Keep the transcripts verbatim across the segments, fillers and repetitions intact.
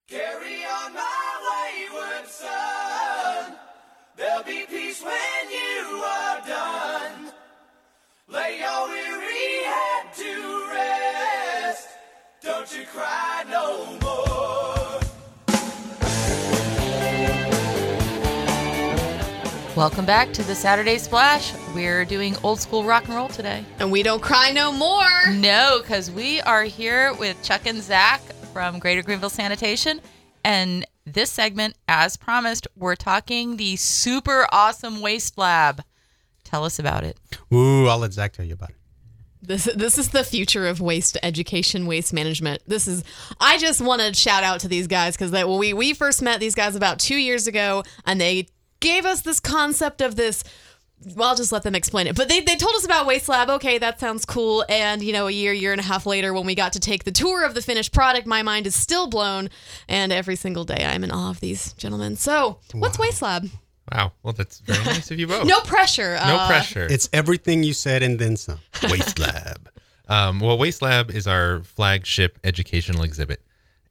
Carry on my wayward son. There'll be peace when you are done. Lay your weary head to rest. Don't you cry no more. Welcome back to the Saturday Splash. We're doing old school rock and roll today. And we don't cry no more. No, because we are here with Chuck and Zach from Greater Greenville Sanitation. And this segment, as promised, we're talking the super awesome Waste Lab. Tell us about it. Ooh, I'll let Zach tell you about it. This this is the future of waste education, waste management. This is, I just want to shout out to these guys because well, we, we first met these guys about two years ago, and they gave us this concept of this. Well, I'll just let them explain it. But they, they told us about Waste Lab. Okay, that sounds cool. And, you know, a year, year and a half later, when we got to take the tour of the finished product, my mind is still blown. And every single day, I'm in awe of these gentlemen. So, what's Wow. Waste Lab? Wow. Well, that's very nice of you both. No pressure. No uh, pressure. It's everything you said and then some. Waste Lab. Um, well, Waste Lab is our flagship educational exhibit,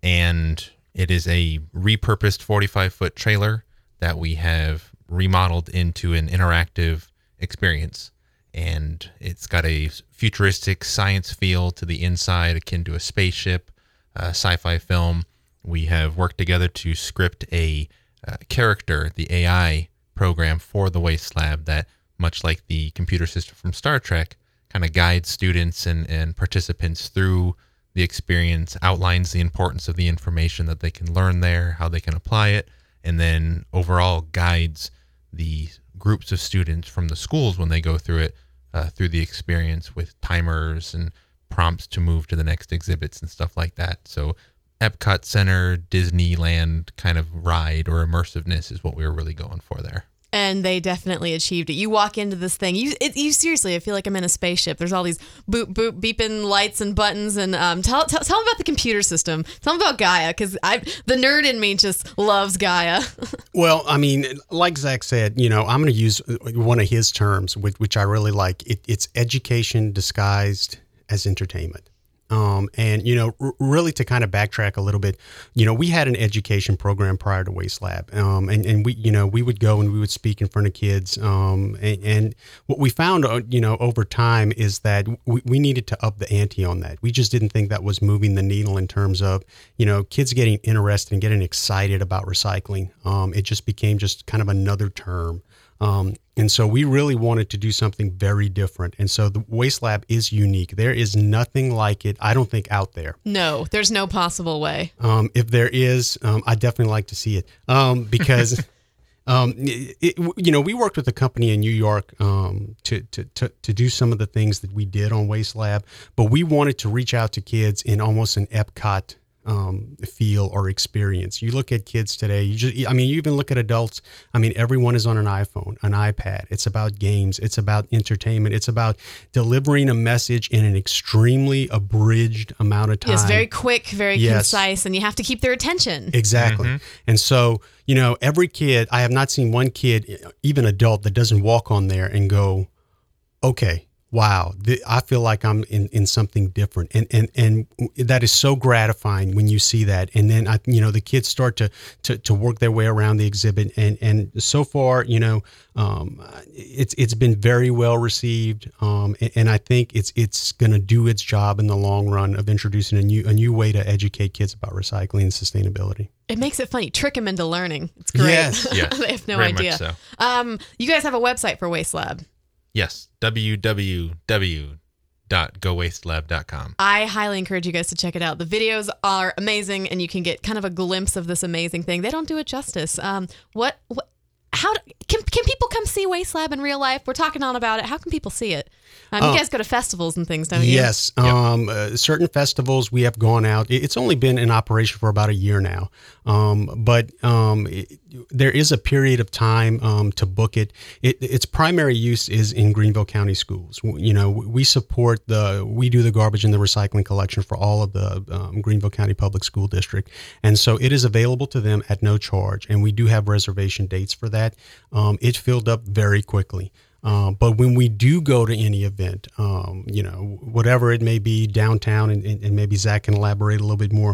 and it is a repurposed forty-five foot trailer that we have remodeled into an interactive experience. And it's got a futuristic science feel to the inside, akin to a spaceship, uh, sci-fi film. We have worked together to script a uh, character, the A I program for the Waste Lab that, much like the computer system from Star Trek, kind of guides students and, and participants through the experience, outlines the importance of the information that they can learn there, how they can apply it, and then overall guides the groups of students from the schools when they go through it, uh, through the experience with timers and prompts to move to the next exhibits and stuff like that. So Epcot Center, Disneyland kind of ride or immersiveness is what we were really going for there. And they definitely achieved it. You walk into this thing, you it, you seriously, I feel like I'm in a spaceship. There's all these boop, boop, beeping lights and buttons. And um, tell, tell tell them about the computer system. Tell them about Gaia, because I the nerd in me just loves Gaia. Well, I mean, like Zach said, you know, I'm going to use one of his terms, which, which I really like. It, it's education disguised as entertainment. Um, and, you know, r- really to kind of backtrack a little bit, you know, we had an education program prior to Waste Lab. Um, and, and we, you know, we would go and we would speak in front of kids. Um, and, and what we found, uh, you know, over time is that we, we needed to up the ante on that. We just didn't think that was moving the needle in terms of, you know, kids getting interested and getting excited about recycling. Um, it just became just kind of another term. Um, and so we really wanted to do something very different. And so the Waste Lab is unique. There is nothing like it, I don't think, out there. No, there's no possible way. Um, if there is, um, I'd definitely like to see it um, because, um, it, it, you know, we worked with a company in New York um, to, to, to, to do some of the things that we did on Waste Lab, but we wanted to reach out to kids in almost an Epcot Um, feel or experience. You look at kids today, you just, I mean, you even look at adults. I mean, everyone is on an iPhone, an iPad. It's about games. It's about entertainment. It's about delivering a message in an extremely abridged amount of time. Yes, very quick, very Yes. concise, and you have to keep their attention. Exactly. And so, you know, every kid, I have not seen one kid, even adult, that doesn't walk on there and go, okay, wow, th- I feel like I'm in, in something different. And, and, and that is so gratifying when you see that. And then, I, you know, the kids start to, to, to work their way around the exhibit. And, and so far, you know, um, it's, it's been very well received. Um, and, and I think it's, it's going to do its job in the long run of introducing a new, a new way to educate kids about recycling and sustainability. It makes it funny. Trick them into learning. It's great. Yes. Yes. They have no very idea. much so. Um, you guys have a website for Waste Lab. Yes, w w w dot go waste lab dot com. I highly encourage you guys to check it out. The videos are amazing, and you can get kind of a glimpse of this amazing thing. They don't do it justice. Um, what, what, how do, can can people come see Waste Lab in real life? We're talking on about it. How can people see it? Um, you Oh. guys go to festivals and things, don't you? Yes. Um, uh, certain festivals we have gone out. It- It's only been in operation for about a year now. Um, but um, it, there is a period of time um, to book it. it. Its primary use is in Greenville County schools. You know, we support the, we do the garbage and the recycling collection for all of the um, Greenville County Public School District. And so it is available to them at no charge. And we do have reservation dates for that. Um, it filled up very quickly. Um, but when we do go to any event, um, you know, whatever it may be downtown, and, and, and maybe Zach can elaborate a little bit more,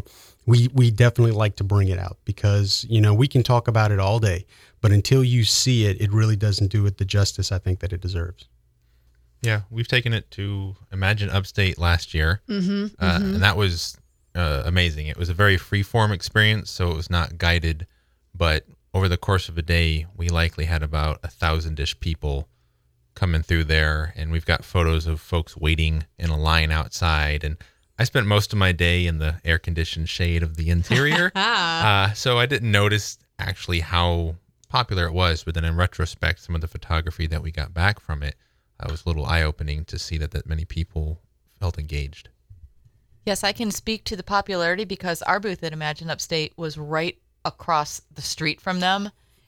we we definitely like to bring it out because, you know, we can talk about it all day, but until you see it, it really doesn't do it the justice I think that it deserves. Yeah, we've taken it to Imagine Upstate last year, Mm-hmm, uh, mm-hmm. and that was uh, amazing. It was a very free-form experience, so it was not guided, but over the course of a day, we likely had about a thousand-ish people coming through there, and we've got photos of folks waiting in a line outside, and I spent most of my day in the air-conditioned shade of the interior, uh, so I didn't notice actually how popular it was, but then in retrospect, some of the photography that we got back from it uh, was a little eye-opening to see that that many people felt engaged. Yes, I can speak to the popularity because our booth at Imagine Upstate was right across the street from them.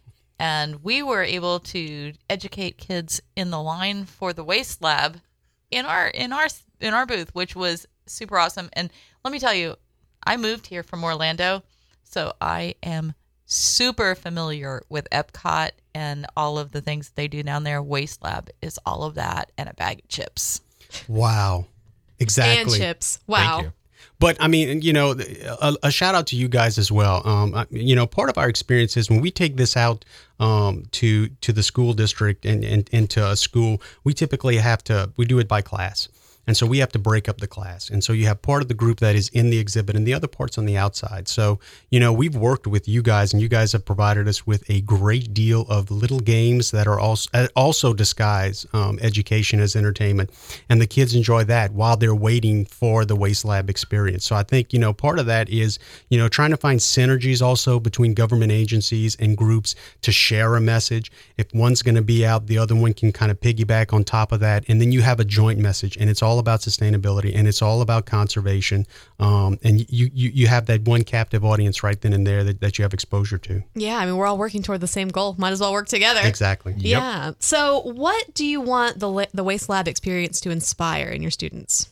And we were able to educate kids in the line for the Waste Lab in our in our in our booth, which was super awesome. And let me tell you, I moved here from Orlando, so I am super familiar with Epcot and all of the things they do down there. Waste Lab is all of that and a bag of chips. Wow. Exactly. And chips. Wow. Thank you. But I mean, you know, a, a shout out to you guys as well. Um, I- you know, part of our experience is when we take this out um, to to the school district and, and into a school, we typically have to we do it by class. And so we have to break up the class. And so you have part of the group that is in the exhibit and the other part's on the outside. So, you know, we've worked with you guys and you guys have provided us with a great deal of little games that are also, also disguise um, education as entertainment. And the kids enjoy that while they're waiting for the Waste Lab experience. So I think, you know, part of that is, you know, trying to find synergies also between government agencies and groups to share a message. If one's going to be out, the other one can kind of piggyback on top of that. And then you have a joint message and it's all about sustainability and it's all about conservation. Um, and you, you you have that one captive audience right then and there that, that you have exposure to. Yeah, I mean, we're all working toward the same goal. Might as well work together. Exactly. Yeah. So, what do you want the la- the Waste Lab experience to inspire in your students?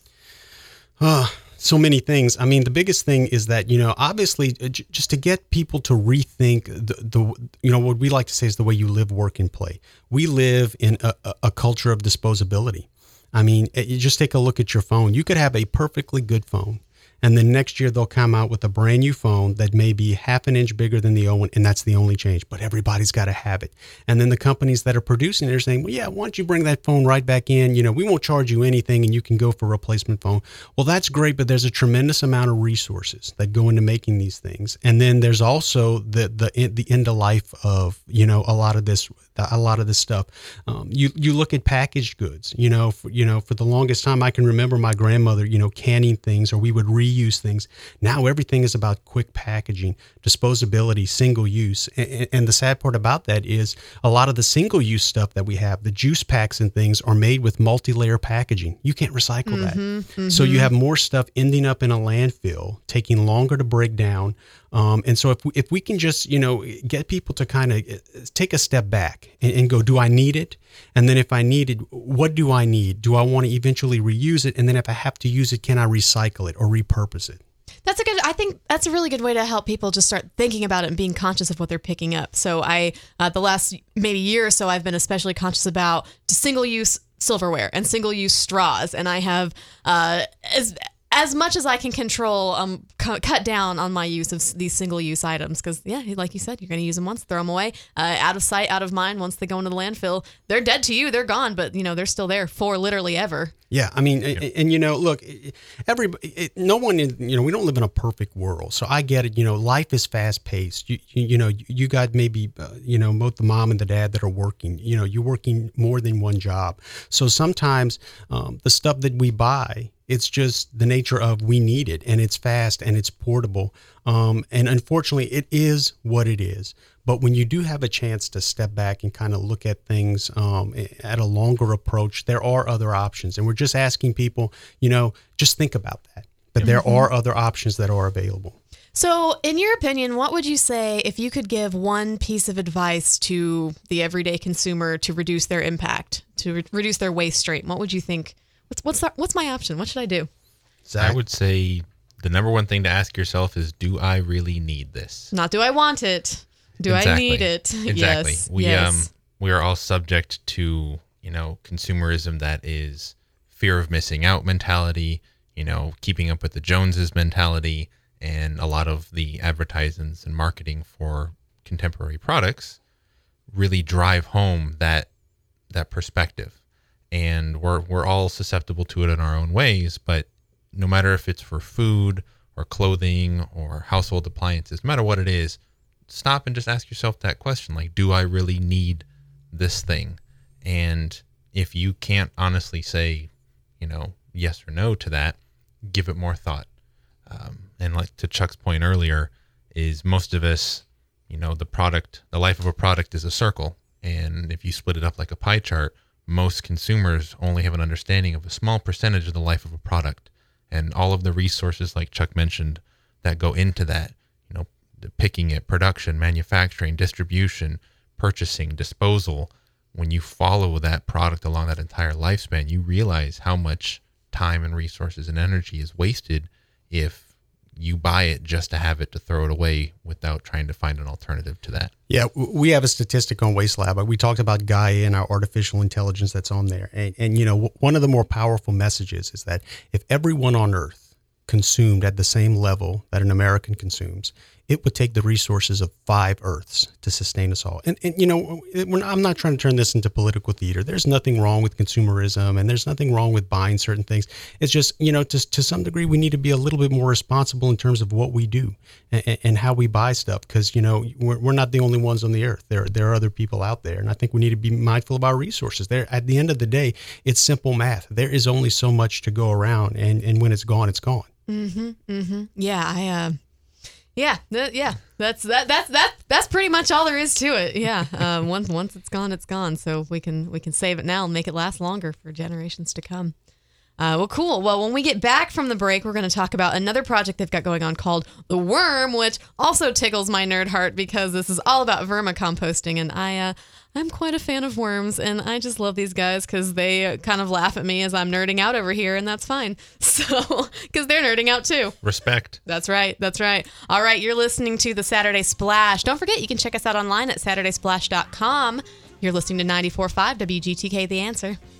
Uh, so many things. I mean, the biggest thing is that, you know, obviously uh, j- just to get people to rethink the, the, you know, what we like to say is the way you live, work, and play. We live in a, a, a culture of disposability. I mean, you just take a look at your phone. You could have a perfectly good phone, and then next year they'll come out with a brand new phone that may be half an inch bigger than the old one, and that's the only change. But everybody's got to have it. And then the companies that are producing it are saying, well, yeah, why don't you bring that phone right back in? You know, we won't charge you anything, and you can go for a replacement phone. Well, that's great, but there's a tremendous amount of resources that go into making these things. And then there's also the the the end of life of, you know, a lot of this a lot of this stuff. Um, you you look at packaged goods. You know, for, you know, for the longest time, I can remember my grandmother, you know, canning things, or we would reuse things. Now everything is about quick packaging, disposability, single use. And, and the sad part about that is a lot of the single use stuff that we have, the juice packs and things, are made with multi-layer packaging. You can't recycle that. Mm-hmm. So you have more stuff ending up in a landfill, taking longer to break down. Um, and so if we, if we can just, you know, get people to kind of take a step back and, and go, do I need it? And then if I need it, what do I need? Do I want to eventually reuse it? And then if I have to use it, can I recycle it or repurpose it? That's a good, I think that's a really good way to help people just start thinking about it and being conscious of what they're picking up. So I, uh, the last maybe year or so, I've been especially conscious about single use silverware and single use straws. And I have, uh, as, As much as I can control, um, cu- cut down on my use of s- these single-use items, because yeah, like you said, you're going to use them once, throw them away, uh, out of sight, out of mind. Once they go into the landfill, they're dead to you. They're gone, but you know they're still there for literally ever. Yeah, I mean, and, and you know, look, every it, no one, in, you know, we don't live in a perfect world, so I get it. You know, life is fast paced. You, you, you know, you got maybe, uh, you know, both the mom and the dad that are working. You know, you're working more than one job, so sometimes um, the stuff that we buy, it's just the nature of we need it, and it's fast and it's portable. Um, and unfortunately, it is what it is. But when you do have a chance to step back and kind of look at things um, at a longer approach, there are other options. And we're just asking people, you know, just think about that, that there are other options that are available. So, in your opinion, what would you say if you could give one piece of advice to the everyday consumer to reduce their impact, to re- reduce their waste stream? What would you think? What's what's that, what's my option? What should I do? Zach? I would say the number one thing to ask yourself is, do I really need this? Not do I want it? Do Exactly. I need it? Exactly. Yes. We yes. um we are all subject to, you know, consumerism that is fear of missing out mentality, you know, keeping up with the Joneses mentality, and a lot of the advertisements and marketing for contemporary products really drive home that that perspective. And we're we're all susceptible to it in our own ways, but no matter if it's for food or clothing or household appliances, no matter what it is, stop and just ask yourself that question, like, do I really need this thing? And if you can't honestly say, you know, yes or no to that, give it more thought. Um, and like to Chuck's point earlier, is most of us, you know, the product, the life of a product is a circle. And if you split it up like a pie chart, most consumers only have an understanding of a small percentage of the life of a product. And all of the resources, like Chuck mentioned, that go into that, you know, the picking it, production, manufacturing, distribution, purchasing, disposal. When you follow that product along that entire lifespan, you realize how much time and resources and energy is wasted if you buy it just to have it to throw it away without trying to find an alternative to that. Yeah, we have a statistic on Waste Lab. We talked about Gaia and our artificial intelligence that's on there. And, and, you know, one of the more powerful messages is that if everyone on Earth consumed at the same level that an American consumes, it would take the resources of five Earths to sustain us all. And, and you know, we're, I'm not trying to turn this into political theater. There's nothing wrong with consumerism, and there's nothing wrong with buying certain things. It's just, you know, to, to some degree, we need to be a little bit more responsible in terms of what we do and, and how we buy stuff, because, you know, we're, we're not the only ones on the Earth. There, there are other people out there, and I think we need to be mindful of our resources. There, at the end of the day, it's simple math. There is only so much to go around, and, and when it's gone, it's gone. Mm-hmm. Mm-hmm. Yeah, I... Uh... Yeah, th- yeah, that's that that's that that's pretty much all there is to it. Yeah, uh, once once it's gone, it's gone. So we can we can save it now and make it last longer for generations to come. Uh, well, cool. Well, when we get back from the break, we're going to talk about another project they've got going on called The Worm, which also tickles my nerd heart because this is all about vermicomposting, and I uh, I'm quite a fan of worms, and I just love these guys because they kind of laugh at me as I'm nerding out over here, and that's fine. So, because they're nerding out too. Respect. That's right. That's right. All right. You're listening to the Saturday Splash. Don't forget, you can check us out online at saturday splash dot com. You're listening to ninety-four point five W G T K, The Answer.